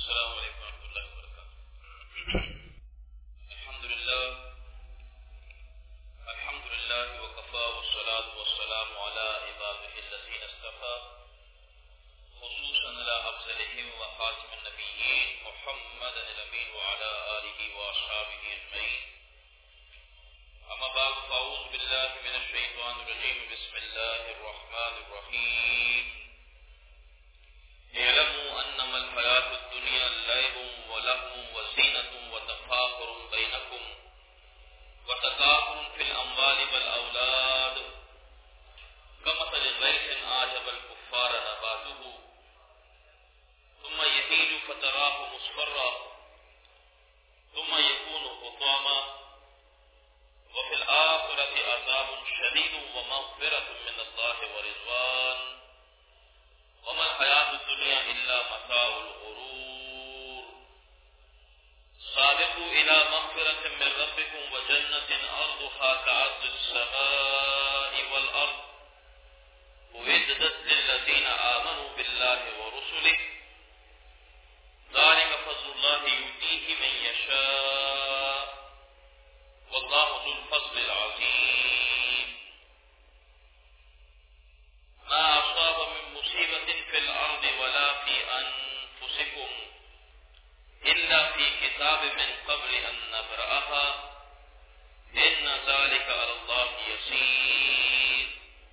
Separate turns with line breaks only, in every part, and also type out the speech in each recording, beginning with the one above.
السلام علیکم ورحمۃ اللہ وبرکاتہ۔ الحمد للہ وکفى والصلاة والسلام على عباده الذين اصطفى خصوصا على افضلهم وخاتم النبيين محمد الامين وعلى آله واصحابه اجمعين، اما بعد فاعوذ بالله من الشيطان الرجيم، بسم الله الرحمن الرحيم، اعلموا انما الحياة الدنيا لعب ولهو وزينة وتفاخر بينكم وتكاثر في الاموال والاولاد كمثل غيث اعجب الكفار نباته ثم يهيج فتراه مصفرا ثم يكون حطاما وفي الآخرة عذاب شديد ومغفرة من الله ورضوان وما الحياة الدنيا إلا متاع الغرور، سابقوا إلى مغفرة من ربكم وجنة أرضها كعرض السماء والأرض أعدت للذين آمنوا بالله ورسله، ذلك فضل الله يؤتيه من يشاء والله ذو الفضل العظيم، ما أصاب من مصيبة في الأرض ولا في أنفسكم إلا في كتاب من قبل أن نبرأها إن ذلك على الله يسير،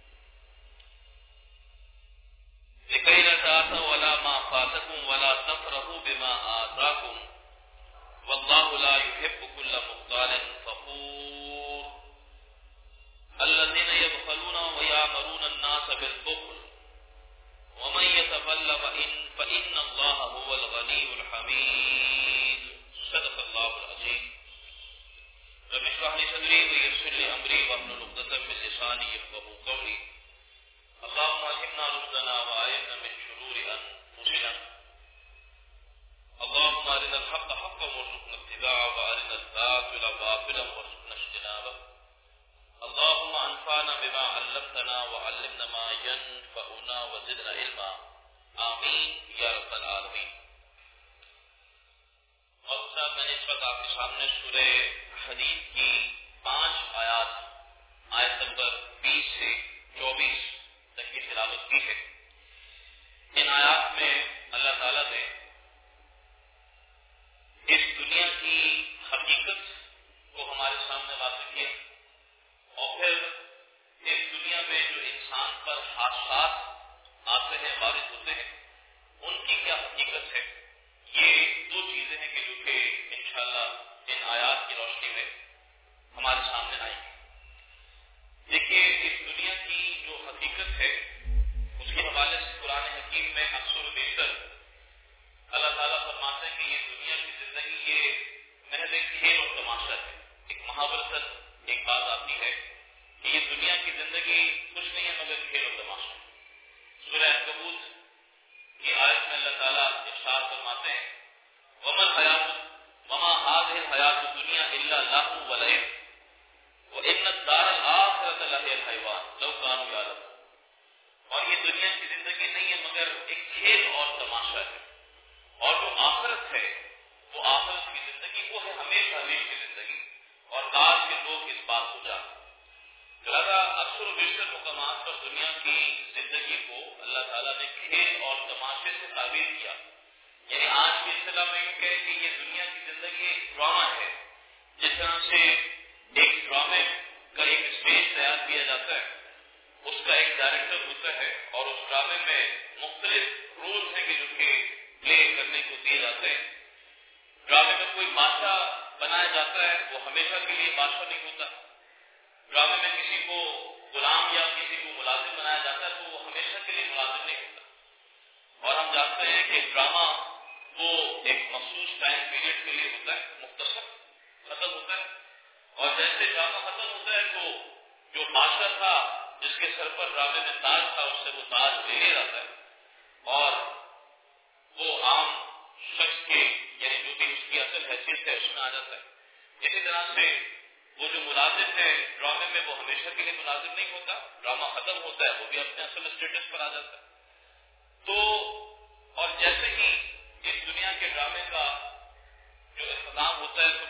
لكي لا تأسوا ولا ما فاتكم ولا تفرحوا بما آتاكم والله لا يحب كل مختال فخور، الذين يبخلون ويأمرون الناس بالبخل ومن يتول فإن الله هو الغني الحميد، صدق الله العظيم۔ رب اشرح لي صدري ويسر لي أمري واحلل عقدة من لساني يفقهوا قولي، اللهم ألهمنا رشدنا وأعذنا من شرور أنفسنا، اللهم أرنا الحق حقا وارزقنا اتباعه وأرنا الباطل باطلا وارزقنا اجتنابه، اللهم انفعنا بما علمتنا وعلمنا ما ينفعنا وزدنا علما، آمین یا رب العالمین۔ اور میں نے اس وقت آپ کے سامنے سورہ حدید کی 5 آیات نمبر 20 سے 24 تک کی تلاوت کی ہے۔ ان آیات میں اللہ تعالیٰ نے اس دنیا کی حقیقت کو ہمارے سامنے واضح کیا، اور پھر اس دنیا میں جو انسان پر حادثات آتے ہیں، وارد ہوتے ہیں، ان کی کیا حقیقت ہے۔ یہ 2 چیزیں ہیں کہ جو کہ انشاءاللہ ان آیات کی روشنی میں ہمارے سامنے آئیں گی۔ دیکھیے، اس دنیا کی جو حقیقت ہے اس کے حوالے سے قرآن حکیم میں اکثر و بیشتر اللہ تعالیٰ فرماتے ہیں کہ یہ دنیا کی زندگی یہ محض ایک کھیل اور تماشا ہے۔ ایک محاورتاً ایک بات آتی ہے کہ یہ دنیا کی زندگی کچھ نہیں ہے مگر کھیل اور تماشا۔ سورہ عنکبوت کی آیت میں اللہ تعالیٰ ارشاد فرماتے ہیں وما هذه الحیات الدنیا الا لهو ولعب وان الدار الاخرۃ لہی الحیوان لو کانوا یعلمون، اور یہ دنیا کی زندگی نہیں ہے مگر ایک کھیل اور تماشا ہے، اور جو آخرت ہے وہ آخرت کی زندگی وہ ہے ہمیشہ ہمیشہ کی زندگی، اور کاش کے لوگ اس بات کو جانیں۔ لہٰذا اکثر و بیشتر مقامات پر دنیا کی زندگی کو اللہ تعالیٰ نے کھیل اور تماشے سے تعبیر کیا، یعنی آج کی اصطلاح میں یوں کہے کہ یہ دنیا کی زندگی ایک ڈرامہ ہے۔ جس طرح سے ایک ڈرامے کا ایک اسٹیج تیار کیا جاتا ہے، اس کا ایک ڈائریکٹر ہوتا ہے اور اس ڈرامے میں مختلف رولز ہیں کہ جو کہ پلے کرنے کو دیے جاتے ہیں۔ ڈرامے میں کوئی بادشاہ بنایا جاتا ہے، وہ ہمیشہ کے لیے بادشاہ نہیں ہوتا۔ ڈرامے میں کسی کو غلام یا کسی کو ملازم بنایا جاتا ہے تو وہ ہمیشہ کے لیے ملازم نہیں ہوتا۔ اور ہم جانتے ہیں کہ ڈرامہ وہ ایک مخصوص ٹائم پیریڈ کے لیے ہوتا ہے، مختصر ختم ہوتا ہے، اور جیسے ڈرامہ ختم ہوتا ہے تو جو بادشاہ تھا جس کے سر پر ڈرامے میں تاج تھا اس سے وہ تاج لے لیا جاتا ہے، اور وہ عام شخص کے یعنی جو بھی اس کی اصل حیثیت ہے اس میں آ جاتا ہے۔ اسی طرح سے وہ جو ملازم ہے ڈرامے میں وہ ہمیشہ کے لیے ملازم نہیں ہوتا، ڈرامہ ختم ہوتا ہے وہ بھی اپنے اصل اسٹیٹس پر آ جاتا ہے۔ تو اور جیسے ہی اس دنیا کے ڈرامے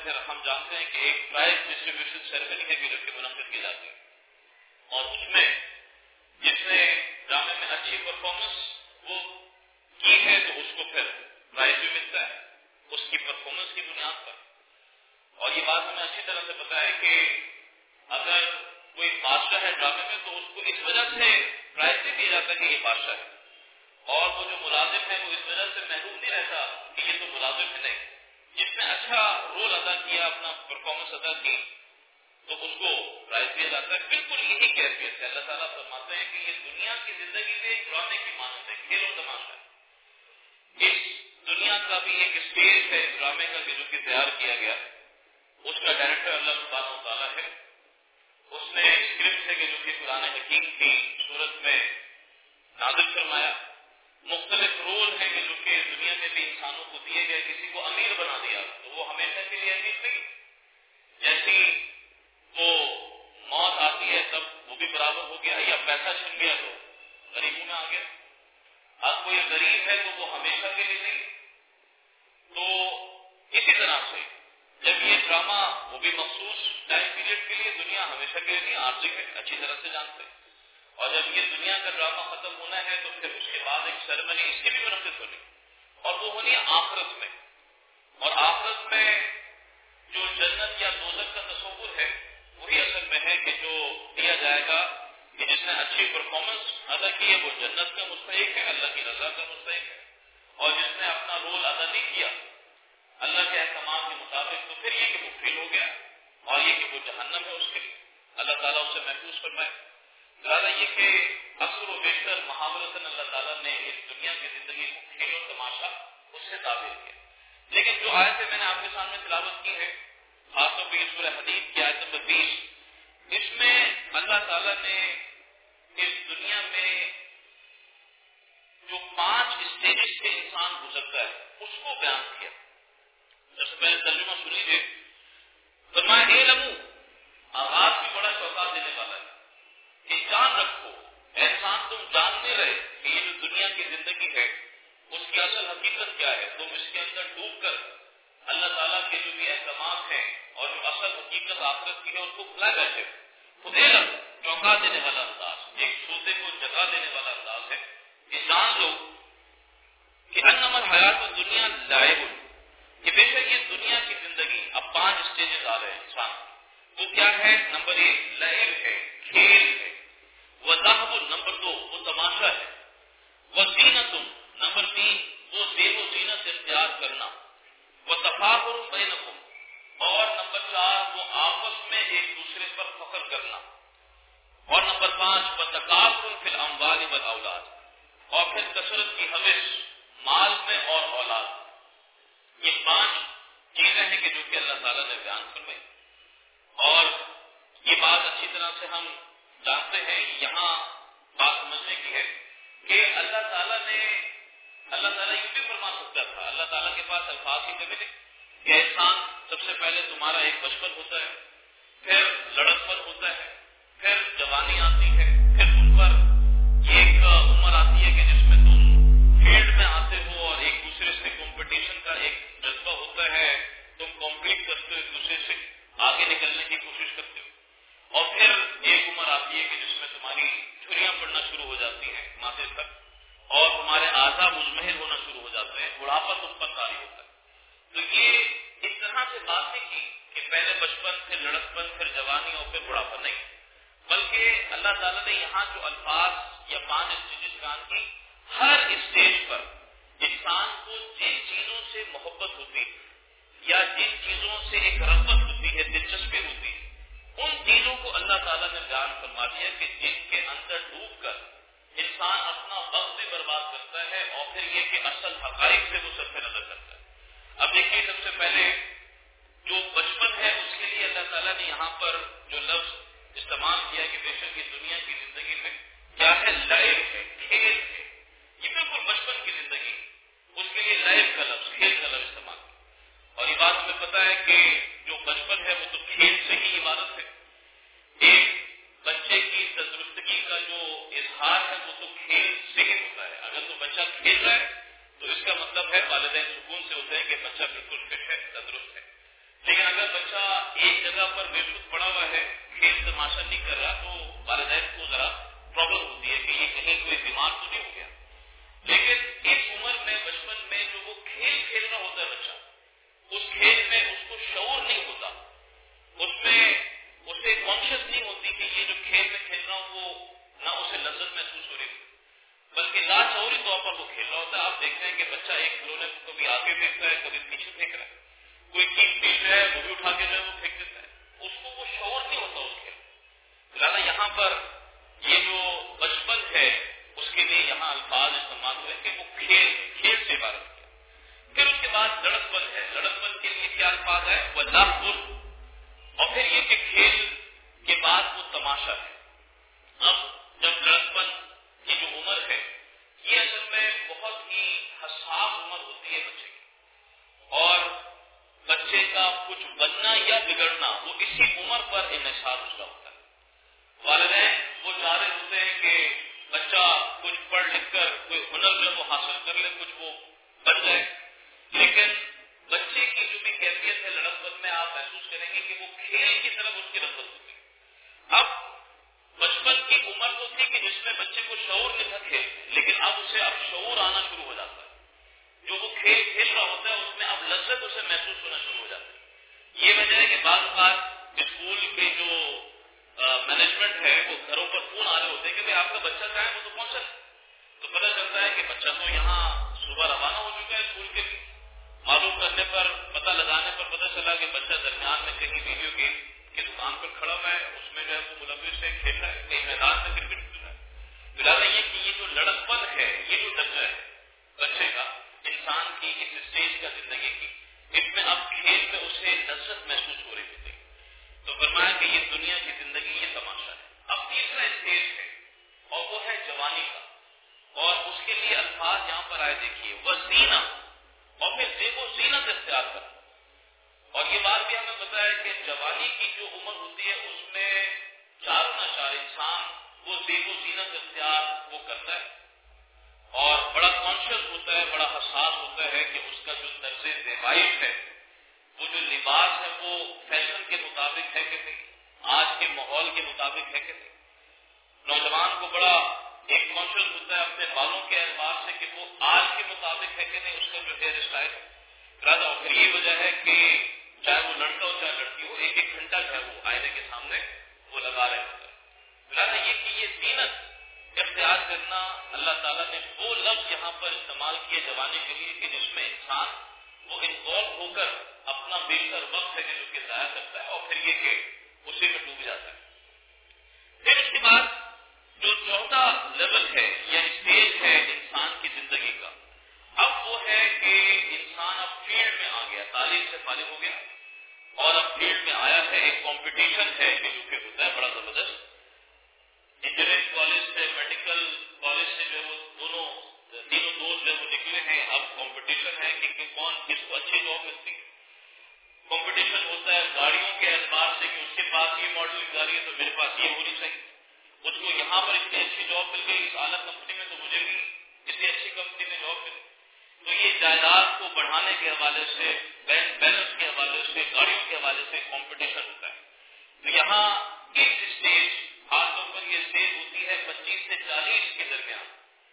پھر ہم جانتے ہیں کہ ایک پرائز ڈسٹریبیوشن سیریمنی ہے جو کہ منعقد کی جاتی ہے، اور اس میں جس نے ڈرامے میں اچھی پرفارمنس وہ کی ہے تو اس کو پھر پرائز بھی ملتا ہے اس کی پرفارمنس کی بنیاد پر. اور یہ بات ہمیں اچھی طرح سے پتا ہے کہ اگر کوئی بادشاہ ہے ڈرامے میں تو اس کو اس وجہ سے پرائز نہیں دیا جاتا کہ یہ بادشاہ ہے، اور وہ جو ملازم ہے وہ اس وجہ سے محروم نہیں رہتا کہ یہ تو ملازم ہے، نہیں، جس نے اچھا رول ادا کیا، اپنا پرفارمنس ادا کی تو اس کو پرائز دیا جاتا ہے. بالکل یہی کیفیت ہے. اللہ تعالیٰ فرماتے ہیں کہ یہ دنیا کی زندگی میں ایک ڈرامے کی مانند ہے، کھیل و تماشا ہے. اس دنیا کا بھی ایک اسٹیج ہے ڈرامے کا جو کہ تیار کیا گیا، اس کا ڈائریکٹر اللہ سبحانہ و تعالیٰ ہے. اس نے اسکرپٹ ہے کہ جو کہ قرآن حکیم کی صورت میں نازل فرمایا. مختلف رول ہیں کہ جو کہ دنیا میں بھی انسانوں کو دیے گئے. کسی کو امیر بنا دیا تو وہ ہمیشہ کے لیے امیر نہیں، جیسی وہ موت آتی ہے تب وہ بھی برابر ہو گیا، یا پیسہ چھن گیا تو غریبوں میں آ گیا. اب کوئی غریب ہے تو وہ ہمیشہ کے لیے نہیں. تو اسی طرح سے جب یہ ڈرامہ وہ بھی مخصوص ٹائم پیریڈ کے لیے، دنیا ہمیشہ کے لیے نہیں، عارضی ہے، اچھی طرح سے جانتے ہیں. اور جب یہ دنیا کا ڈرامہ ختم ہونا ہے تو پھر اس کے بعد ایک سیریمنی اس کی بھی منعقد ہونی، اور وہ ہونی آخرت میں. اور آخرت میں جو جنت یا دوزخ کا تصور ہے وہی اصل میں ہے کہ جو دیا جائے گا کہ جس نے اچھی پرفارمنس ادا کی ہے وہ جنت کا مستحق ہے، اللہ کی رضا کا مستحق ہے. اور جس نے اپنا رول ادا نہیں کیا اللہ کے احکامات کے مطابق تو پھر یہ کہ وہ فیل ہو گیا، اور یہ کہ وہ جہنم ہے اس کے لیے. اللہ تعالیٰ اسے محفوظ فرمائے. لہٰذا یہ کہ اکثر و بیشتر محاورتاً اللہ تعالیٰ نے اس دنیا کی زندگی کو کھیل و تماشا اس سے تعبیر کیا. لیکن جو آیتیں میں نے آپ کے سامنے تلاوت کی ہے، خاص طور پہ یہ سورہ حدید کی آیت نمبر 20، اس میں اللہ تعالیٰ نے اس دنیا میں جو 5 اسٹیجز سے انسان گزرتا ہے اس کو بیان کیا. سب سے پہلے ترجمہ سن لیجیے. فرمایا اعلموا، آغاز بھی بڑا چوکا دینے والا ہے کہ جان رکھو انسان، تم جان نہیں رہے کہ یہ جو دنیا کی زندگی ہے اس کی اصل حقیقت کیا ہے. تم اس کے اندر ڈوب کر اللہ تعالیٰ کے جو بھی احکامات ہیں اور جو اصل حقیقت آخرت کی ہے اس کو بھلا بیٹھے. خود علم چوکا دینے والا انداز، ایک سوتے کو جگا دینے والا انداز ہے کہ جان لو کہ انما الحیات الدنیا لعب، کہ بے شک یہ دنیا کی زندگی، اب 5 اسٹیجز آ رہے ہیں انسان. وہ کیا ہے؟ نمبر 1 لعب ہے، کھیل ہے. وذہب، نمبر 2 وہ تماشا ہے. وزینت، نمبر 3 وہ زیب و زینت اختیار کرنا. وتفاخر بینکم، اور نمبر 4 وہ آپس میں ایک دوسرے پر فخر کرنا. اور نمبر 5 وتکاثر فی الاموال والاولاد، اور پھر کثرت کی حوث مال میں اور اولاد. یہ 5 چیزیں ہیں کہ جو کہ اللہ تعالیٰ نے بیان فرمائی. اور یہ بات اچھی طرح سے ہم جانتے ہیں، یہاں بات سمجھنے کی ہے کہ اللہ تعالیٰ یہ بھی فرما سکتا تھا. اللہ تعالیٰ کے پاس الفاظ کی کمی نہیں کہ انسان سب سے پہلے تمہارا ایک بچپن ہوتا ہے، پھر لڑکپن ہوتا ہے، پھر جوانی آتی ہے، پھر تم پر ایک عمر آتی ہے کہ جس میں تم فیلڈ میں آتے ہو اور ایک دوسرے سے کمپٹیشن کا ایک جذبہ ہوتا ہے، تم کمپیٹ کرتے ہو، ایک دوسرے سے آگے نکلنے کی کوشش کرتے ہو. اور پھر ایک عمر آتی ہے کہ جس میں تمہاری چھریاں پڑنا شروع ہو جاتی ہیں ماتھے تک، اور تمہارے اعضاء مزمحل ہونا شروع ہو جاتے ہیں، بڑھاپا تم پر طاری ہوتا ہے. تو یہ اس طرح سے بات نہیں کی کہ پہلے بچپن، پھر لڑکپن، پھر جوانی اور پھر بڑھاپا، نہیں، بلکہ اللہ تعالیٰ نے یہاں جو الفاظ یا 5 اسٹیجز بیان کی، ہر اسٹیج پر انسان کو جن چیزوں سے محبت ہوتی ہے یا جن چیزوں سے ایک رغبت ہوتی ہے، دلچسپی ہوتی ہے، ان چیزوں کو اللہ تعالیٰ نے بیان فرما دیا کہ جن کے اندر ڈوب کر انسان اپنا وقت بھی برباد کرتا ہے اور پھر یہ کہ اصل حقائق سے وہ سب سے نظر کرتا ہے. اب دیکھیے سب سے پہلے جو بچپن ہے اس کے لیے اللہ تعالیٰ نے یہاں پر جو لفظ استعمال کیا کہ بے شک یہ دنیا کی زندگی میں کیا ہے؟ لعب ہے، کھیل ہے. یہ بالکل بچپن کی زندگی، اس کے لیے لعب کا لفظ، کھیل کا لفظ استعمال کیا. اور یہ بات ہمیں پتا ہے کہ جو بچپن ہے وہ تو کھیل سے ہی عبادت ہے. ایک بچے کی تندرستگی کا جو اظہار ہے وہ تو کھیل سے ہی ہوتا ہے. اگر تو بچہ کھیل رہا ہے تو اس کا مطلب ہے والدین سکون سے ہوتے ہیں کہ بچہ بالکل فٹ ہے، تندرست ہے. لیکن اگر ایک جگہ پر بے خود پڑا ہوا ہے، کھیل تماشا نہیں کر رہا، تو والدین کو ذرا پرابلم ہوتی ہے کہ یہ کہیں کوئی بیمار تو نہیں ہو گیا. لیکن اس عمر میں، بچپن میں جو وہ کھیل کھیل رہا ہوتا ہے بچہ، اس کھیل میں اس کو شعور نہیں ہوتا، اس میں اسے کانشیس نہیں ہوتی کہ یہ جو کھیل میں کھیل رہا ہوں وہ نہ اسے لذت محسوس ہو رہی ہے، بلکہ لاشعوری طور پر وہ کھیل رہا ہوتا ہے. آپ دیکھتے ہیں کہ بچہ ایک کھلونے کو کبھی آگے پھینکتا ہے، کبھی پیچھے پھینک رہا ہے، کوئی قیمتی جو ہے وہ بھی اٹھا کے جو ہے وہ پھینک دیتا ہے، اس کو وہ شعور نہیں ہوتا اس کھیل. لہٰذا یہاں پر یہ جو بچپن ہے اس کے لیے یہاں الفاظ استعمال ہوئے کہ وہ کھیل سے عبارت کیا. پھر اس کے بعد لڑکپن ہے. لڑکپن کے لیے کیا الفاظ ہے؟ وہ لہو، اور پھر یہ کہ کھیل کے بعد وہ تماشا ہے. اب جب لڑکپن کی جو عمر ہے یہ اصل میں بہت ہی حساس عمر ہوتی ہے بچے کی، اور بچے کا کچھ بننا یا بگڑنا وہ اسی عمر پر انحصار اس کا ہوتا ہے. والدین وہ چاہ رہے ہوتے ہیں کہ بچہ کچھ پڑھ لکھ کر کوئی ہنر جو وہ حاصل کر لے، کچھ وہ بن جائے، لیکن بچے کی جو بھی کیفیت ہے لڑکپن میں آپ محسوس کریں گے کہ وہ کھیل کی طرف اس کی رغبت ہوتی ہے. اب بچپن کی عمر تو تھی کہ جس میں بچے کو شعور نہیں تھا کھیل، لیکن اب اسے شعور آنا شروع ہو جاتا ہے. جو وہ کھیل کھیل رہا ہوتا ہے اس میں اب لذت اسے محسوس ہونا شروع ہو جاتی ہے. یہ وجہ ہے کہ بعض اوقات اسکول کے جو مینجمنٹ ہے وہ گھروں پر فون آ رہے ہوتے ہیں کہ بھائی آپ کا بچہ کہاں ہے، وہ تو پہنچا ہے. تو پتہ چلتا ہے کہ بچہ تو یہاں صبح روانہ ہو چکا ہے اسکول کے لیے. معلوم کرنے پر، پتہ لگانے پر پتہ چلا کہ بچہ درمیان میں کہیں ویڈیو گیم کی دکان پر کھڑا ہوا ہے، اس میں جو ہے وہ ملوث سے کھیل رہا ہے، کہیں میدان میں کرکٹ کھیل رہا ہے. لہٰذا یہ کہ یہ جو لڑکپن ہے، یہ جو درجہ ہے بچے کا، انسان کی اس اسٹیج کا زندگی کی، اس میں اب کھیل میں اسے لذت محسوس ہو رہی ہوتی ہے. تو فرمایا کہ یہ دنیا کی زندگی یہ تماشا ہے. اب تیسرا اسٹیج ہے اور وہ ہے جوانی کا، اور اس کے لیے الفاظ یہاں پر آئے دیکھیے، وزینہ، اور پھر زیب و زینت اختیار کرنا. اور یہ بات بھی ہمیں پتا ہے کہ جوانی کی جو عمر ہوتی ہے اس میں چار انسان وہ زیب و زینت اختیار وہ کرتا ہے اور بڑا کانشیس ہوتا ہے، بڑا حساس ہوتا ہے کہ اس کا جو طرز زیبائش ہے، وہ جو لباس ہے وہ فیشن کے مطابق ہے کہ نہیں، آج کے ماحول کے مطابق ہے کہ نہیں. نوجوان کو بڑا ایک کانشیس ہوتا ہے اپنے بالوں کے اعتبار سے کہ وہ آج کے مطابق ہے کہ نہیں اس کا جو ہیئر اسٹائل. راجا اور پھر یہ وجہ ہے کہ چاہے وہ لڑکا ہو چاہے لڑکی ہو، ایک گھنٹہ جو ہے وہ آئینے کے سامنے وہ لگا رہے ہوتے ہیں. راجا یہ کہ یہ زینت اختیار کرنا، اللہ تعالیٰ نے وہ لفظ یہاں پر استعمال کیے جوانی کے لیے کہ جس میں انسان وہ انوالو ہو کر اپنا بیشتر وقت ہے جو کہ ضائع کرتا ہے، اور پھر یہ کہ اسی میں ڈوب جاتا ہے. پھر اس کے بعد جو چوتھا لیول ہے یا اسٹیج ہے انسان کی زندگی کا، اب وہ ہے کہ انسان اب فیلڈ میں آ گیا، تعلیم سے فارغ ہو گیا اور اب فیلڈ میں آیا ہے. ایک کمپٹیشن ہے جو کہ ہوتا ہے بڑا زبردست. انجینئرنگ کالج سے، میڈیکل کالج سے جو ہے وہ تینوں دوست جو وہ نکلے ہیں. اب کمپٹیشن ہے کہ کون کس کو اچھی جاب ملتی ہے. کمپٹیشن ہوتا ہے گاڑیوں کے اعتبار سے کہ اس کے پاس یہ ماڈل کی گاڑی ہے تو میرے پاس یہ ہونی چاہیے. اس کو یہاں پر اتنی اچھی جاب مل گئی اس اعلیٰ کمپنی میں تو مجھے بھی اتنی اچھی کمپنی میں جاب ملی. تو یہ جائیداد کو بڑھانے کے حوالے سے، بینک بیلنس کے حوالے سے، گاڑیوں کے حوالے سے کمپٹیشن ہوتا ہے. تو یہاں اس اسٹیج، خاص طور پر یہ اسٹیج ہوتی ہے 25 سے 40 کے درمیان.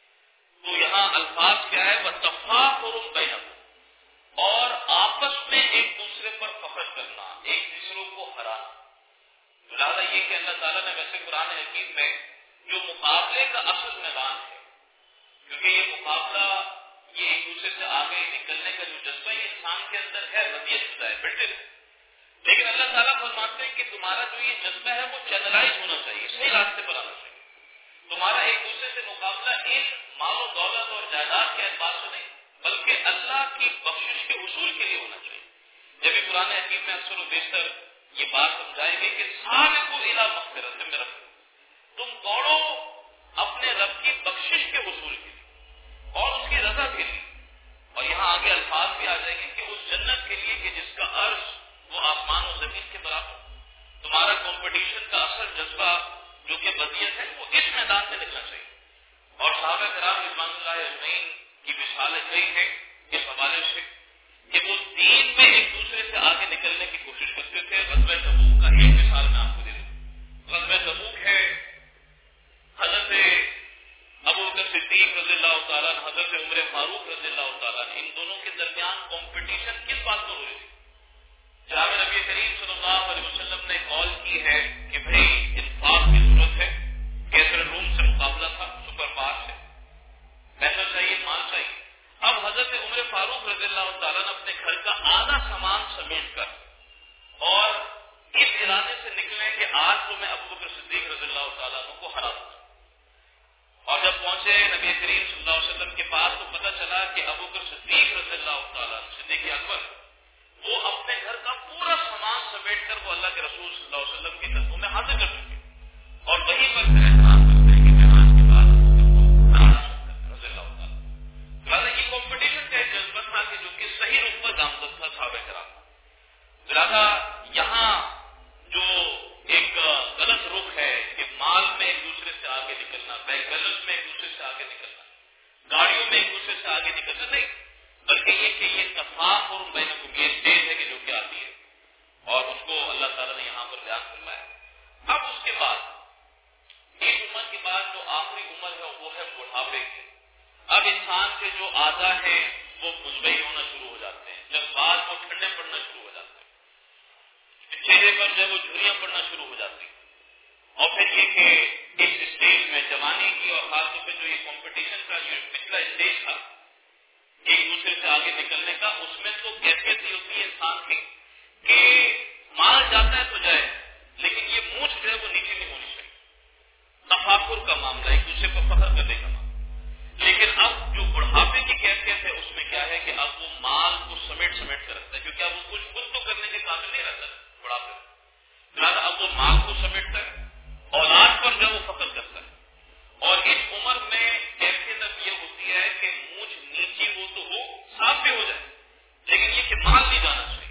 تو یہاں الفاظ کیا ہے؟ وَتَفَاخُرٌ بَيْنَكُمْ، اور آپس میں ایک دوسرے پر فخر کرنا، ایک دوسروں کو ہرانا. لہٰذا یہ کہ اللہ تعالیٰ نے ویسے قرآن حکیم میں جو مقابلے کا اصل میدان ہے، کیونکہ یہ مقابلہ، یہ ایک دوسرے سے آگے نکلنے کا جو جذبہ یہ انسان کے اندر ہے، ردیت شدہ ہے، بلڈ. لیکن اللہ تعالیٰ فرماتے ہیں کہ تمہارا جو یہ جذبہ ہے وہ چینلائز ہونا چاہیے، صحیح راستے پر آنا چاہیے. تمہارا ایک دوسرے سے مقابلہ ایک مال و دولت اور جائیداد کے اعتبار سے نہیں، بلکہ اللہ کی بخشش کے حصول کے لیے ہونا چاہیے. جبھی قرآن حکیم میں اکثر و بیشتر یہ بات سمجھائی گئی کہ سابقوا الی مغفرۃ من ربکم، تم دوڑو اپنے رب کی بخشش کے حصول کے لیے اور اس کی رضا کے لیے. اور یہاں آگے الفاظ بھی آ جائیں گے کہ اس جنت کے لیے کہ جس کا عرش وہ آسمان و زمین کے برابر. تمہارا کمپٹیشن کا اصل جذبہ جو کہ بدیت ہے وہ اس میدان میں نکلنا چاہیے. اور صحابہ کرام رضوان اللہ اجمعین کی مثالیں کئی ہیں اس حوالے سے کہ وہ دین میں ایک دوسرے سے آگے نکلنے کی کوشش کرتے تھے. غزوہ فاروق رضی اللہ تعالیٰ نے اپنے گھر کا آدھا سامان سمیٹ کر اور اس ارادے سے نکلے کہ آج تو میں ابو بکر صدیق رضی اللہ تعالیٰ عنہ کو ہرا دوں. اور جب پہنچے نبی کریم صلی اللہ علیہ وسلم کے پاس تو پتہ چلا کہ ابو بکر صدیق رضی اللہ تعالیٰ صدیق اکبر وہ اپنے گھر کا پورا سامان سمیٹ کر وہ اللہ کے رسول صلی اللہ علیہ وسلم کی خدمت میں حاضر کر چکے اور وہیں پر پھر احترام کرتے ہیں کہ جہاز کے بعد رضی اللہ تعالیٰ. لہٰذا یہ کمپٹیشن کا ایک جذبہ تھا کہ جو کہ صحیح رخ پر گامزد تھا صحابہ کرام. لہٰذا یہاں جو ایک غلط رخ ہے کہ مال میں ایک دوسرے سے آگے نکلنا, بینک بیلنس میں ایک دوسرے سے آگے نکلنا, گاڑیوں میں ایک دوسرے سے آگے نکلنا نہیں, بلکہ یہ کہ یہ تفاخر بینکم یہ اسٹیج ہے کہ جو کہ آتی ہے اور اس کو اللہ تعالیٰ نے یہاں پر بیان فرمایا. اب اس کے بعد ایک عمر کے بعد جو آخری عمر ہے وہ ہے بڑھاپے کی. اب انسان کے جو اعضاء ہیں وہ مزبئی ہونا شروع ہو جاتے ہیں, جب بال وہ ٹھنڈے پڑنا شروع ہو جاتے ہیں, چہرے پر جو وہ جھریاں پڑنا شروع ہو جاتی ہیں. اور پھر یہ کہ اس اسٹیج میں جوانی کی اور خاص طور پہ جو یہ کمپٹیشن کا جو پچھلا اسٹیج تھا ایک دوسرے سے آگے نکلنے کا, اس میں تو کیفیت یہ ہوتی ہے انسان کی کہ مال جاتا ہے تو جائے لیکن یہ مونچھ جو ہے وہ نیچے نہیں ہونی چاہیے. تفاخر کا معاملہ, ایک دوسرے کو فخر کرنے کا معاملہ. لیکن اب جو بڑھاپے کی کیفیت ہے اس میں کیا ہے کہ اب وہ مال کو سمیٹ کر رکھتا ہے, کیونکہ اب وہ کچھ خود تو کرنے کے قابل نہیں رہتا بڑھاپے میں. لہٰذا اب وہ مال کو سمیٹتا ہے, اولاد پر جو وہ فخر کرتا ہے. اور اس عمر میں کیفیت اب یہ ہوتی ہے کہ مونچھ نیچی ہو تو ہو, صاف بھی ہو جائے, لیکن یہ کہ مال نہیں جانا چاہیے.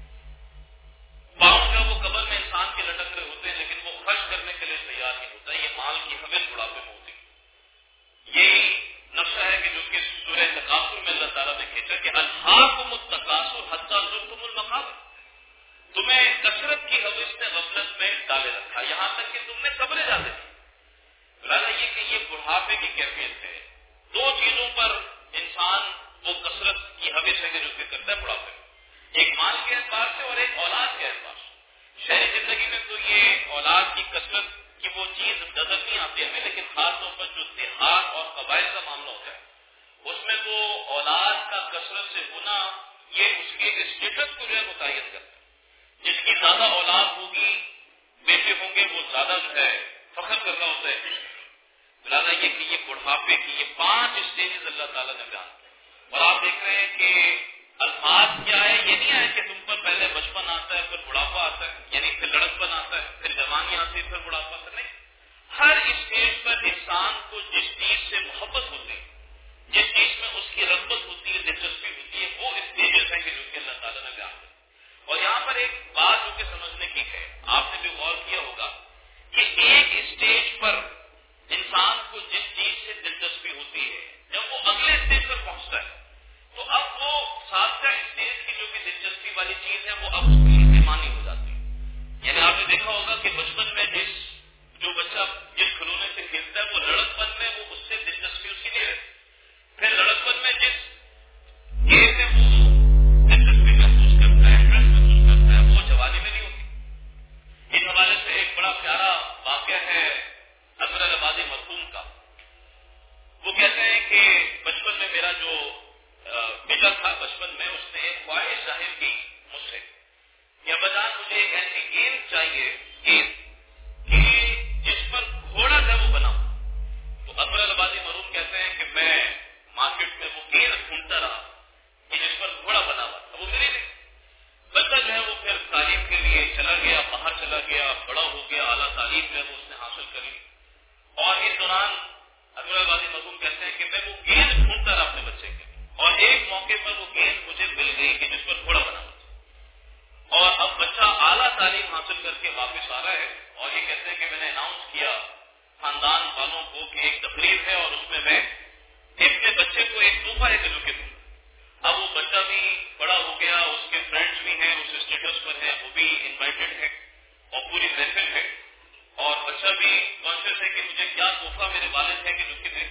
پاؤں جو وہ قبر میں انسان کے لٹک رہے ہوتے ہیں لیکن وہ خرچ کرنے کے لیے تیار نہیں ہوتا. یہ مال کی حوث بڑھاپے میں ہوتی ہے. یہی نقشہ ہے کہ جو کہ سورہ تکاثر میں اللہ تعالیٰ نے کھینچا کہ الہاکم التکاثر حتی زرتم المقابر, تمہیں کثرت کی حوث نے غفلت میں ڈالے رکھا یہاں تک کہ تم نے قبریں جا دی. لہٰذا یہ کہ یہ بڑھاپے کی کیفیت ہے. دو چیزوں پر انسان وہ کثرت کی حوث ہے کہ جو کہ کرتا ہے بڑھاپے میں, ایک مال کے اعتبار سے اور ایک اولاد کے اعتبار سے. شہری زندگی میں تو یہ اولاد کی کثرت کی وہ چیز نظر نہیں آتی ہمیں, لیکن خاص طور پر جو دیہات اور قبائل کا معاملہ ہوتا ہے اس میں وہ اولاد کا کثرت سے ہونا یہ اس کے اسٹیٹس کو جو ہے متعین کرتا ہے. جس کی زیادہ اولاد ہوگی, بیٹے ہوں گے, وہ زیادہ جو ہے فخر کر رہا ہوتا ہے. لہٰذا یہ کہ یہ بڑھاپے کی یہ 5 اسٹیجز اللہ تعالیٰ نے بیان کیا اور آپ دیکھ رہے ہیں کہ الفاظ کیا ہے. یہ نہیں ہے کہ تم پر پہلے بچپن آتا ہے پھر بڑھاپا آتا ہے, یعنی پھر لڑکپن آتا ہے پھر جوانی آتی ہے پھر بڑھاپا آتا ہے. نہیں, ہر اسٹیج پر انسان کو جس چیز سے محبت ہوتی ہے, جس چیز میں اس کی رغبت ہوتی ہے, دلچسپی ہوتی ہے, وہ اسٹیجز ہیں کہ جو کہ اللہ تعالیٰ نے بیان کیا. اور یہاں پر ایک بات جو کہ سمجھنے کی ہے, آپ نے بھی غور کیا ہوگا کہ ایک اسٹیج پر انسان کو جس چیز سے دلچسپی ہوتی ہے جب وہ اگلے اسٹیج پر پہنچتا ہے تو اب وہ سابقہ اسٹیج کی جو کہ دلچسپی والی چیز ہے وہ اب اس کے لیے مانی ہو جاتی ہے. یعنی آپ نے دیکھا ہوگا کہ بچپن میں جو بچہ جس کھلونے سے کھیلتا ہے وہ لڑکپن میں وہ اس سے دلچسپی اس کی نہیں رہتی. پھر لڑکپن میں جس گیم میں وہ دلچسپی محسوس کرتا ہے, انٹرسٹ محسوس کرتا ہے, وہ جوانی میں نہیں ہوتی. اس حوالے سے ایک بڑا پیارا واقعہ ہے حضرت آبادی مرحوم کا. وہ کہتے ہیں کہ بچپن میں میرا جو بیٹا تھا بچپن میں اس نے ایک خواہش ظاہر کی مجھ سے کہ اباجان مجھے ایک ایسی گیم چاہیے کہ جس پر گھوڑا جو وہ بناؤں. تو حضرت آبادی مرحوم کہتے ہیں کہ میں مارکیٹ میں وہ گیم ڈھونڈتا رہا کہ جس پر گھوڑا بنا ہوا تھا, وہ ملی نہیں. بچہ جو ہے وہ پھر تعلیم کے لیے چلا گیا, باہر چلا گیا, بڑا ہو گیا, اعلیٰ تعلیم جو ہے وہ اس نے حاصل کر لی. اور اس دوران حضرت آبادی مرحوم کہتے ہیں کہ میں وہ گیند ڈھونڈتا رہا اپنے بچے کے, اور ایک موقع پر وہ گیند مجھے مل گئی کہ جس پر گھوڑا بنا. اور اب بچہ اعلیٰ تعلیم حاصل کر کے واپس آ رہا ہے اور یہ کہتے ہیں کہ میں نے اناؤنس کیا خاندان والوں کو کہ ایک تقریب ہے اور اس میں میں اپنے بچے کو ایک تحفہ ہے کہ جو کہ دوں. اب وہ بچہ بھی بڑا ہو گیا, اس کے فرینڈس بھی ہیں, اس اسٹیٹس پر ہے, وہ بھی انوائٹڈ ہے اور پوری محفل ہے, اور بچہ بھی کانشیس ہے کہ مجھے کیا تحفہ میرے والد ہے کہ جو کہ دیں.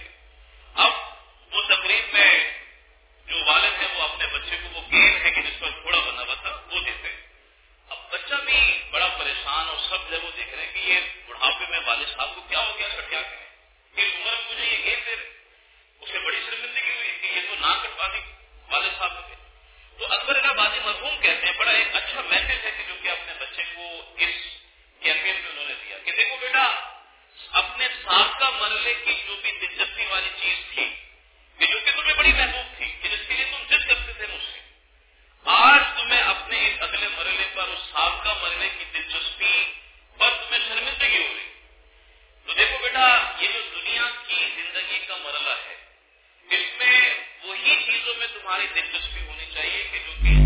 اب وہ تقریب میں جو والد ہے وہ اپنے بچے کو وہ گیم ہے کہ جس پر گھوڑا بنا ہوا تھا وہ دیتے ہیں. اب بچہ بھی بڑا پریشان اور سب جو ہے وہ دیکھ رہے ہیں کہ یہ بڑھاپے میں والد صاحب کو کیا ہو گیا, کٹیا کریں کہ عمر مجھے یہ گیم دے رہے. اسے بڑی شرمندگی ہوئی کہ یہ تو نہ کٹوا دی. والد صاحب نے بھیجا. تو اکبر الہٰبادی مرحوم کہتے ہیں بڑا ایک اچھا میسج ہے کہ جو کہ اپنے بچے کو اس کیفیت میں انہوں نے دیا کہ دیکھو بیٹا اپنے سابقہ مرحلے کی جو بھی دلچسپی والی چیز تھی کہ جو کہ تمہیں بڑی محبوب تھی کہ جس کے لیے تم ضد کرتے تھے مجھ سے، آج تمہیں اپنے اس اگلے مرحلے پر اس سابقہ مرحلے کی دلچسپی پر تمہیں شرمندگی ہو رہی. تو دیکھو بیٹا یہ جو دنیا کی زندگی کا مرحلہ ہے اس میں وہی چیزوں میں تمہاری دلچسپی ہونی چاہیے کہ جو کہ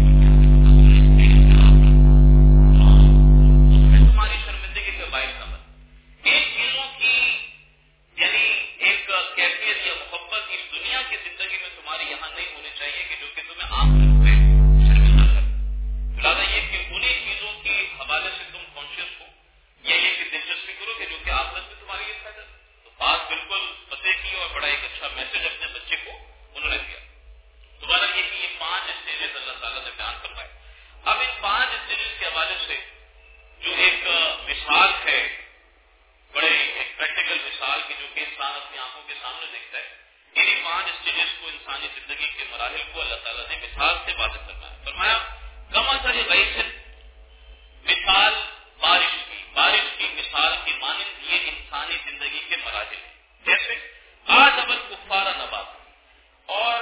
اس میں تمہاری شرمندگی کا باعث نہ بنے. ان چیزوں کی یعنی ایک کیفیت یا محبت اس دنیا کی زندگی میں تمہاری یہاں نہیں ہونی چاہیے کہ جو کہ تمہیں آخرت میں شرمندہ کرے. لہٰذا یہ کہ انہیں چیزوں کے حوالے سے تم کانشیس ہو یا یہ کہ دلچسپی کرو کہ جو کہ آخرت میں تمہاری یہ فائدہ. تو بات بالکل پتے کی اور بڑا ایک اچھا میسج اپنے بچے کو انہوں نے دیا. دوبارہ یہ کہ یہ 5 اسٹیجز اللہ تعالیٰ نے بیان کروائے. اب ان 5 اسٹیجز کے حوالے سے جو ایک مثال ہے بڑے ایک پریکٹیکل مثال کی جو کہ انسان اپنی آنکھوں کے سامنے دیکھتا ہے، انہیں 5 اسٹیجز کو انسانی زندگی کے مراحل کو اللہ تعالیٰ نے مثال سے واضح کرنا ہے. فرمایا کما سر غیث، مثال بارش کی مثال کی مانند یہ انسانی زندگی کے مراحل ہیں. جیسے آج ابل کفارہ نبات، اور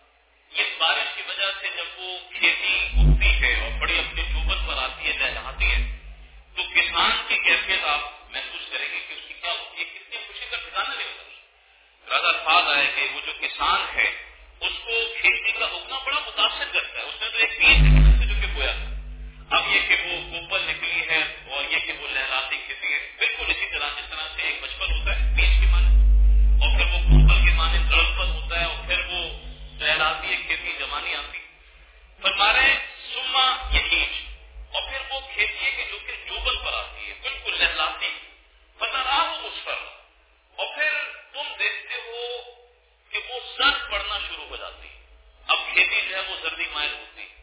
اس بارش کی وجہ سے جب وہ کھیتی اگتی ہے اور بڑی اپنی چوبت پر آتی ہے لہلاتی ہے تو کسان کی کیفیت آپ محسوس کریں گے کہ اس کی کیا ہوتی ہے، کتنی خوشی کا ٹھکانا نہیں ہوتا. راز الفاظ آئے کہ وہ جو کسان ہے اس کو کھیتی کا اگنا بڑا متاثر کرتا ہے. اس نے تو ایک بیج سے جو کہ بویا تھا، اب یہ کہ وہ کوپل نکلی ہے اور یہ کہ وہ لہراتی کھیتی ہے، بالکل اسی طرح جس طرح سے ایک بچپن ہوتا ہے بیج کے معنی اور پھر وہ کوپل کے معنی درپن ہوتا ہے اور پھر وہ لہراتی ایک کھیتی جوانی آتی. فرما رہے سما یہیج، اور پھر وہ کھیتی ہے کہ جو کہ جوبن پر آتی ہے بالکل لہلاتی، پتہ نہ ہو اس پر، اور پھر تم دیکھتے ہو کہ وہ زرد پڑنا شروع ہو جاتی ہے. اب کھیتی جو ہے وہ زردی مائل ہوتی ہے.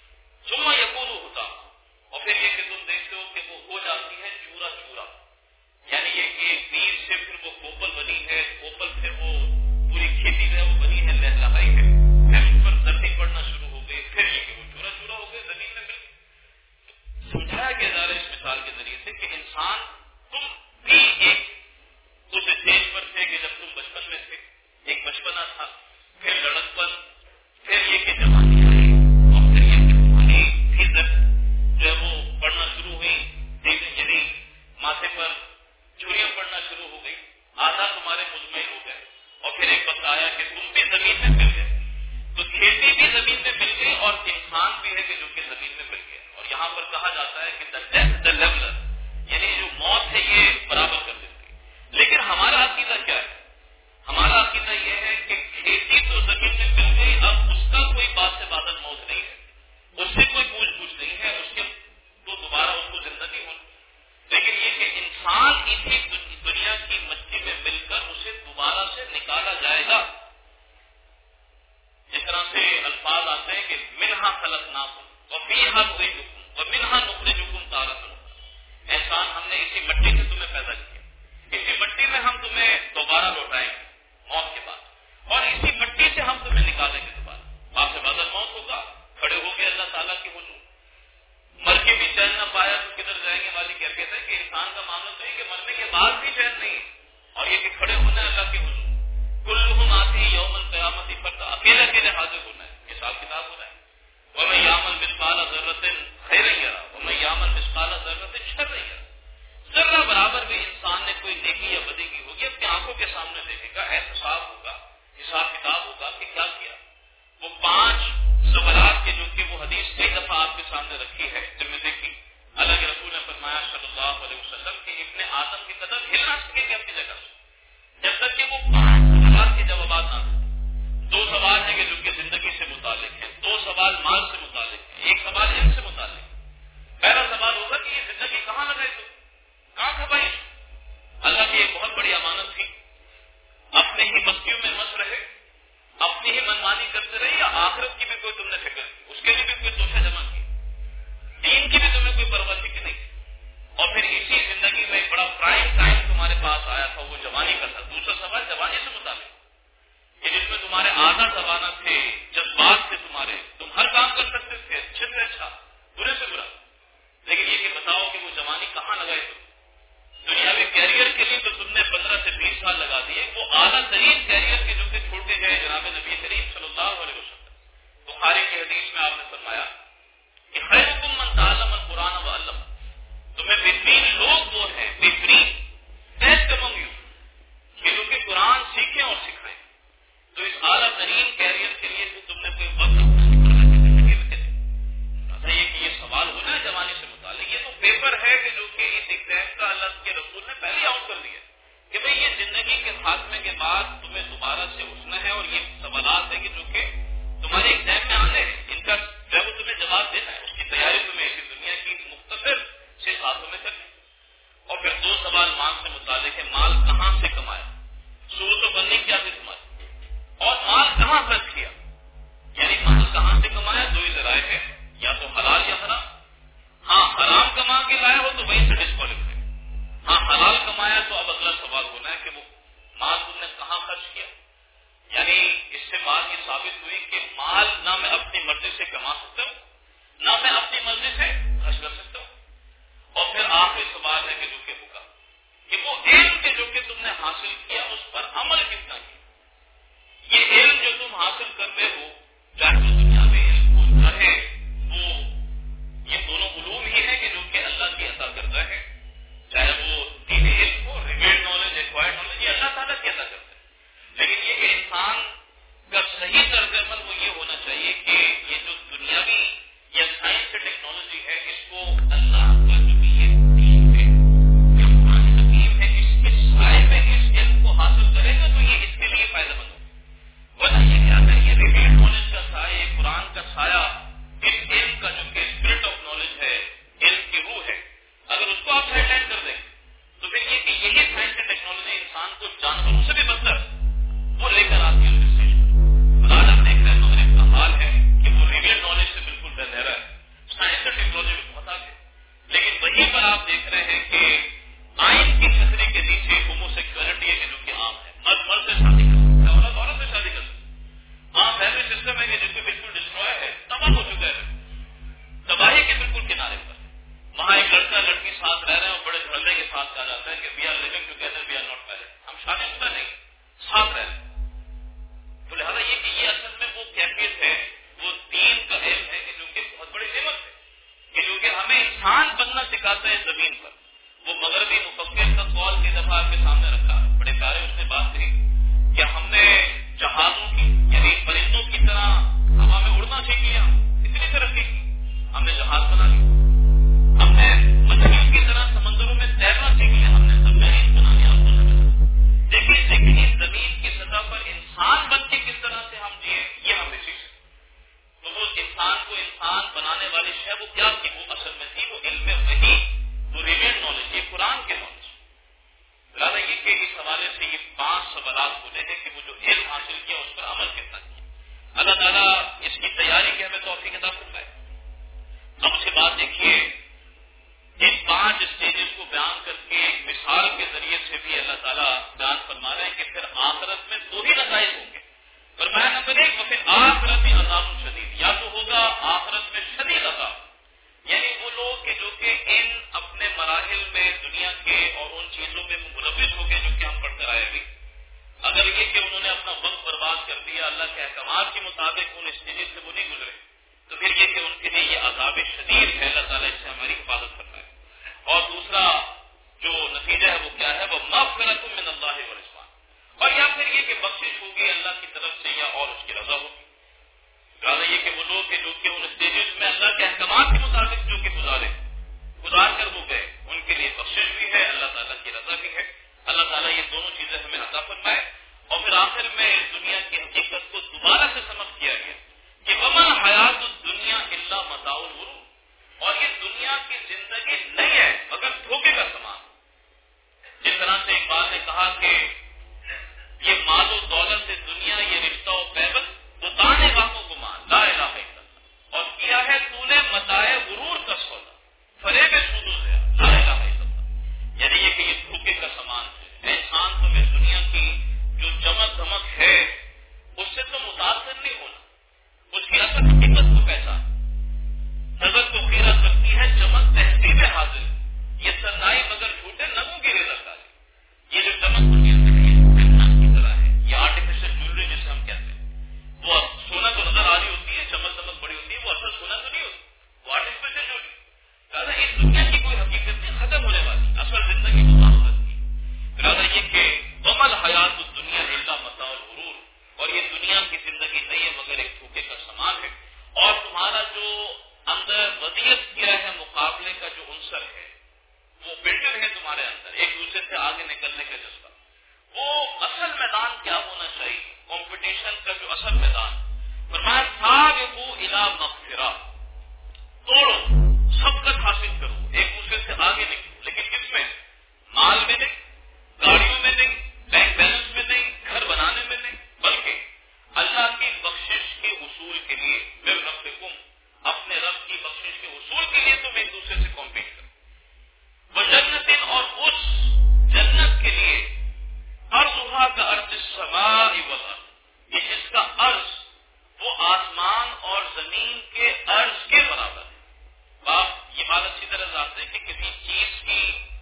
سما یقول ہوتا، اور پھر یہ کہ تم دیکھتے ہو کہ وہ ہو جاتی ہے چورا چورا، یعنی یہ کہ ایک بیج سے پھر وہ کوپل بنی ہے، کوپل پھر وہ پوری کھیتی جو ہے وہ بنی ہے لہلہائی ہے، پھر اس پر زردی پڑنا شروع ہو گئی، پھر یہ کہ وہ چورا چورا ہو گئے زمین میں مل گئی. سمجھایا گیا جا رہا ہے اس مثال کے ذریعے سے کہ انسان تم بھی ایک اس اسٹیج پر تھے کہ جب تم بچپن میں تھے، ایک بچپنا تھا، پھر لڑکپن، پھر یہ کہ جوانی آئی، اور پھر یہ کہ تمہاری فطرت جو ہے وہ پڑنا شروع ہوئی، یعنی ماتھے پر چوریاں پڑنا شروع ہو گئی، آدھا تمہارے مطمئن ہو گئے، اور پھر ایک وقت آیا کہ تم بھی زمین میں مل گئے. تو کھیتی بھی زمین میں مل گئی اور انسان بھی ہے کہ جو کہ زمین میں مل گیا. اور یہاں پر کہا جاتا ہے کہ the leveler، یعنی جو موت ہے یہ برابر کر دیتی ہے. لیکن ہمارا عقیدہ کیا ہے؟ ہمارا عقیدہ یہ ہے کہ کھیتی تو زمین میں مل گئی، اب اس کا کوئی بات سے بادل موت نہیں ہے، اس سے کوئی پوچھ پوچھ نہیں ہے، اس کے تو دوبارہ اس کو زندہ نہیں ہونا. لیکن یہ کہ انسان اسی دنیا کی مٹی میں مل کر اسے دوبارہ سے نکالا جائے گا. جس طرح سے الفاظ آتے ہیں کہ منہا خلقناکم وفیہا نعیدکم ومنہا نخرجکم تارۃ اخری، احسان ہم نے اسی مٹی سے تمہیں پیدا کیا، اسی مٹی میں ہم تمہیں دوبارہ لوٹائیں گے موت کے بعد، اور اسی مٹی سے ہم تمہیں نکالیں گے دوبارہ. آپ سے بعد موت ہوگا، کھڑے ہو گئے اللہ تعالیٰ کی حضور. مر کے بھی چین نہ پایا تو کدھر جائیں گے والی کیفیت ہے کہ انسان کا معاملہ تو ہے کہ مرنے کے بعد بھی چین نہیں، اور یہ کہ کھڑے ہونا ہے اللہ کے حضور. کلہم آتی یوم القیامت فردا، اکیلے اکیلے حاضر ہونا ہے، حساب کتاب ہونا ہے. ومن یعمل مثقال ذرۃ خیرا یرہ ومن یعمل مثقال ذرۃ شرا یرہ. ذرہ برابر بھی انسان نے کوئی نیکی یا بدی کی ہوگی اپنی آنکھوں کے سامنے دیکھے گا، احتساب ہوگا، حساب کتاب ہوگا کہ کیا کیا. وہ 5 سوالات کے جو کہ وہ حدیث کئی دفعہ آپ کے سامنے رکھی ہے ترمذی کی، اللہ کے رسول نے فرمایا صلی اللہ علیہ وسلم کہ ابن آدم کی قدم ہل نہ سکیں گے اپنی جگہ سے جب تک کہ وہ 5 سوالات کے جوابات نہ دیں. 2 سوال ہیں کہ جو کہ زندگی سے متعلق ہیں، 2 سوال مال سے متعلق ہیں، 1 سوال علم سے متعلق ہے. پہلا سوال ہوگا کہ یہ زندگی کہاں لگائی تم، کہاں کھپائی؟ اللہ کی ایک بہت بڑی امانت تھی، اپنے ہی مستیوں میں مست رہے، اپنی ہی منمانی کرتے رہے، یا آخرت کی بھی کوئی تم نے فکر کی، اس کے لیے بھی کوئی توشہ جمع کی، دین کی بھی تمہیں کوئی پرواہ کی نہیں. اور پھر اسی زندگی میں ایک بڑا پرائم ٹائم تمہارے پاس آیا تھا، وہ جوانی کا تھا. دوسرا سوال جوانی سے متعلق کہ جس میں تمہارے آدھا زمانہ تھے، جذبات سے میں آپ نے فرمایا کہ خیرکم من تعلم القرآن وعلم، تمہیں بہترین لوگ وہ ہیں، بہترین بیسٹ امنگ یو، کہ جو کہ قرآن سیکھیں اور سکھائیں. تو اس اعلیٰ ترین کیریئر کے لیے تم نے کوئی وقت یہ کہ یہ سوال ہونا ہے زمانے سے متعلق، یہ تو پیپر ہے کہ جو کہ اس ایگزام کا اللہ کے رسول نے پہلے آؤٹ کر دیا کہ بھئی یہ زندگی کے خاتمے کے بعد تمہیں دوبارہ سے اٹھنا ہے، اور یہ سوالات ہیں کہ جو کہ تمہارے ایگزام میں آنے ہیں، ان کا جو وہ تمہیں جواب دینا ہے، اس کی تیاری تمہیں اسی دنیا کی مختصر 6 ساتوں میں کرنی. اور پھر 2 سوال مال سے متعلق ہے، مال کہاں سے کمایا، صورت و بننی کیا تھی تمہاری، اور مال کہاں خرچ کیا، یعنی مال کہاں سے کمایا. 2 ہی ذرائع ہے، یا تو حلال یا حرام. ہاں حرام کما کے لائے ہو تو وہیں سے ڈسکوالیفائی. ہاں حلال کمایا تو اب اگلا سوال ہونا ہے کہ وہ مال تم نے کہاں خرچ کیا. یعنی اس سے بات یہ ثابت ہوئی کہ مال نہ میں اپنی مرضی سے کما سکتا ہوں، نہ میں اپنی مرضی سے خرچ کر سکتا ہوں. اور پھر آخری سوال ہے کہ جو کہ ہوگا کہ وہ علم کے جو کہ تم نے حاصل کیا اس پر عمل کتنا کیا. یہ علم جو تم حاصل کر رہے ہو، چاہے وہ دنیا میں علم ہو چاہے وہ یہ دونوں علوم ہی ہیں کہ جو کہ اللہ کی عطا کرتا ہے، چاہے وہ دینی علم ہو، ریویلڈ نالج، ایکوائرڈ نالج، یہ اللہ تعالیٰ کی عطا کرتا ہے. لیکن یہ کہ انسان کا صحیح طرز عمل وہ یہ ہونا چاہیے کہ یہ جو دنیاوی یا سائنس سے ٹیکنالوجی ہے، اس کو اللہ کا جو بھی یہ دین ہے، قرآن حکیم ہے، اس سائے میں اس علم کو حاصل کرے گا تو یہ اس کے لیے فائدہ مند ہوگا. ورنہ یہ کیا ہے، یہ ریویلڈ نالج کا سایہ، یہ قرآن کا سایہ، اس علم کا جو کہ اسپرٹ آف نالج ہے، علم کی روح ہے، اگر اس کو آپ سائڈ لائن کر دیں تو پھر یہ کہ یہی سائنس اینڈ ٹیکنالوجی انسان کو جانوروں سے بھی بدتر وہ لے کر آتی ہے اس اسٹیج پر. آج آپ دیکھ رہے ہیں مغرب کا حال ہے کہ وہ ریویلڈ نالج سے بالکل بہتر ہے، سائنس اینڈ ٹیکنالوجی میں بہت آگے. لیکن وہیں پر آپ دیکھ رہے ہیں کہ آئین کی چھتری کے نیچے ہومو سیکسولیٹی ہے جو کہ عام ہے، مرد سے شادی کر سکتا ہے، عورت سے شادی کر سکتا ہے. ہاں فیملی سسٹم ہے کہ جس کو بالکل ڈسٹروائے ہے، تباہ ہو چکا ہے، تباہی کے بالکل کنارے پر. وہاں ایک لڑکا لڑکی ساتھ رہ رہے ہیں اور بڑے جھگڑے کے ساتھ کہا جاتا ہے کہ we are living together, we are not married, ہم شادی شدہ نہیں، ساتھ رہ رہے ہیں. تو لہٰذا یہ کہ یہ اصل میں وہ کیفیت ہے، وہ دین کا علم ہے کہ جو کہ بہت بڑی نعمت ہے کہ جو کہ ہمیں انسان بننا سکھاتا ہے زمین پر. وہ مغربی مفکر کا قول کی دفعہ آپ کے سامنے رکھا، بڑے پیارے اس نے بات کہی کہ ہم نے جہازوں کی یعنی پرندوں کی طرح ہوا میں اڑنا سیکھ لیا، اتنی ترقی کی، ہم نے جہاز بنا لی. ہم نے مچھلیوں کی طرح سمندروں میں تیرنا سیکھ لیا، ہم نے سب میرین بنا لیا. لیکن زمین کی سطح پر انسان بن کے کس طرح سے ہم جیے یہ ہم نے سیکھا. تو وہ انسان کو انسان بنانے والی شے وہ کیا تھی، وہ اصل میں تھی وہ علم وحی، وہ ریویلڈ نالج، یہ قرآن کے نالج. لہٰذا یہ کہ اس حوالے سے یہ 5 سوالات ہونے ہیں کہ وہ جو علم حاصل کیا اس پر عمل کتنا کیا. اللہ تعالیٰ اس کی تیاری کی ہمیں توفیق عطا فرمائے. اب اس کے بعد دیکھیے ان 5 اسٹیجز کو بیان کر کے ایک مثال کے ذریعے سے بھی اللہ تعالیٰ بیان فرما رہے ہیں کہ پھر آخرت میں 2 ہی نتائج ہوں گے. فرمایا نمبر 1 وفی آخرت میں عذاب شدید، یا تو ہوگا آخرت میں شدید عذاب، یعنی وہ لوگ کہ جو کہ ان اپنے مراحل میں دنیا کے اور ان چیزوں میں ملوث ہو گئے جو کہ ہم پڑھ کر آئے بھی. اگر یہ کہ انہوں نے اپنا وقت برباد کر دیا، اللہ کے احکامات کے مطابق ان اسٹیجز سے وہ نہیں گزرے، تو پھر یہ کہ ان کے لیے یہ عذاب شدید ہے. اللہ تعالیٰ اس سے ہماری حفاظت کرتا ہے. اور دوسرا جو نتیجہ ہے وہ کیا ہے، وہ مغفرۃ من اللہ و رضوان، اور یا پھر یہ کہ بخشش ہوگی اللہ کی طرف سے یا اور اس کی رضا ہوگی. لہٰذا یہ کہ وہ لوگ جو کہ ان اسٹیجز میں اللہ کے احکامات کے مطابق جو کہ گزار کر وہ گئے، ان کے لیے بخشش بھی ہے، اللہ تعالیٰ کی رضا بھی ہے. اللہ تعالیٰ یہ دونوں چیزیں ہمیں عطا فرمائے. اور پھر آخر میں اس دنیا کی حقیقت کو دوبارہ سے سمجھ کیا گیا کہ وما حیات الدنیا الا متاع الغرور، اور یہ دنیا کی زندگی نہیں ہے مگر دھوکے کا سامان. جس طرح سے اقبال نے کہا کہ یہ مال و دولت سے دنیا، یہ رشتہ و پیوند، وہ تانے واقع گمان لا الہ الا اللہ. دوسرے سے آگے نکلنے کا جذبہ. وہ اصل میدان کیا ہونا چاہیے کمپٹیشن کا جو اصل میدان؟ فرمایا سابقوا الی مغفرہ، توڑو سبقت حاصل کرو، ایک دوسرے سے آگے نکلو، لیکن کس میں؟ مال میں نہیں، گاڑیوں میں نہیں، بینک بیلنس میں نہیں، گھر بنانے میں نہیں، بلکہ اللہ کی بخشش کے حصول کے لیے من ربکم، اپنے رب کی بخشش کے حصول کے لیے تم ایک دوسرے سے کمپیٹ کرو. وجنت، اور اس جنت کے لیے ارضھا کارض السماء والارض، کہ جس کا عرض وہ آسمان اور زمین کے عرض کے برابر ہے. آپ یہ بات اچھی طرح جانتے ہیں کہ کسی چیز کی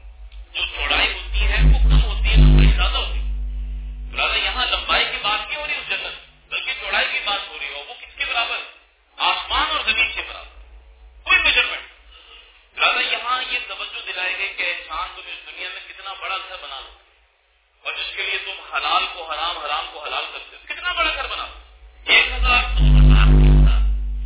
جو چوڑائی ہوتی ہے وہ کم ہوتی ہے، لمبائی زیادہ ہوتی ہے. لہٰذا یہاں لمبائی کی بات نہیں ہو رہی اس جنت، بلکہ چوڑائی کی بات ہو رہی ہے. وہ کس کے برابر؟ آسمان اور زمین کے برابر، کوئی میجرمنٹ. لہٰذا یہاں یہ توجہ دلائی گئی کہ انسان تم اس دنیا میں کتنا بڑا گھر بنا لو، اور جس کے لیے تم حلال کو حرام، حرام کو حلال کرتے ہو، کتنا بڑا گھر بنا لو، 1000 2000.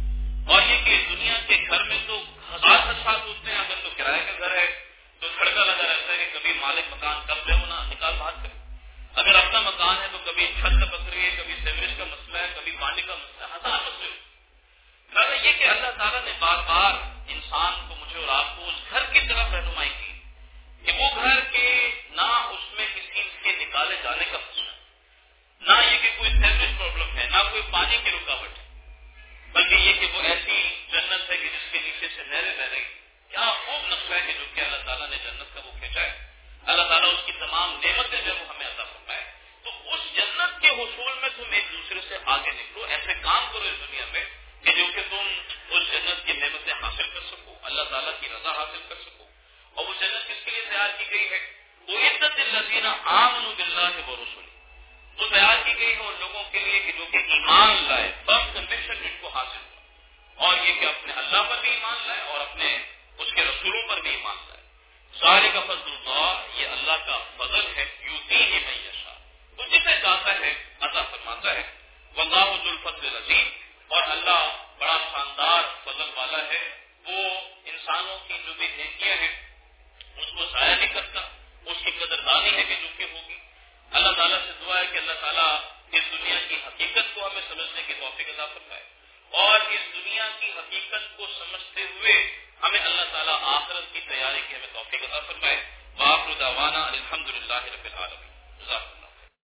اور یہ کہ دنیا کے گھر میں تو 1000 خدشات ہوتے ہیں. اگر تو کرایہ کا گھر ہے تو دھڑکا لگا رہتا ہے کہ کبھی مالک مکان کب دے ہونا نکال باہر کرے. اگر اپنا مکان ہے تو کبھی چھت کا پکڑی ہے، کبھی سیوریج کا مسئلہ ہے، کبھی پانی کا مسئلہ ہے، 1000 مسئلے. لہٰذا یہ کہ اللہ تعالیٰ نے بار بار انسان کو، مجھے اور آپ کو اس گھر کی طرف رہنمائی کی کہ وہ گھر کے نہ اس میں کسی کے نکالے جانے کا مسئلہ، نہ یہ کہ کوئی سیوریج پرابلم ہے، نہ کوئی پانی کی رکاوٹ ہے، بلکہ یہ کہ وہ ایسی جنت ہے کہ جس کے نیچے سے نہریں بہ رہی. کیا خوب نقشہ ہے کہ جو کہ اللہ تعالیٰ نے جنت کا وہ کھینچا ہے. اللہ تعالیٰ اس کی تمام نعمتیں جو ہمیں عطا فرمائے. تو اس جنت کے حصول میں تم ایک دوسرے سے آگے نکلو، ایسے کام کرو اس دنیا میں کہ جو کہ تم اس جنت کی نعمتیں حاصل کر سکو، اللہ تعالیٰ کی رضا حاصل کر سکو. اور وہ جنت کس کے لیے تیار کی گئی ہے؟ اعدت للذین آمنوا باللہ ورسلہ، وہ تیار کی گئی ہے ان لوگوں کے لیے کہ جو کہ ایمان لائے، فرم کنوکشن جن کو حاصل ہوا، اور یہ کہ اپنے اللہ پر بھی ایمان لائے اور اپنے اس کے رسولوں پر بھی ایمان لائے. ذالک فضل اللہ، یہ اللہ کا فضل ہے، یؤتیہ من یشاء، تو جسے چاہتا ہے عطا فرماتا ہے. واللہ ذو الفضل العظیم، اور اللہ بڑا شاندار فضل والا ہے. وہ انسانوں کی جو بھی نیکیاں ہیں اس کو ضائع نہیں کرتا، اس کی قدردانی ہے کہ جو کہ ہوگی. اللہ تعالیٰ سے دعا ہے کہ اللہ تعالیٰ اس دنیا کی حقیقت کو ہمیں سمجھنے کی توفیق عطا فرمائے، اور اس دنیا کی حقیقت کو سمجھتے ہوئے ہمیں اللہ تعالیٰ آخرت کی تیاری کی ہمیں توفیق عطا فرمائے. وآخر دعوانا الحمدللہ رب العالمین.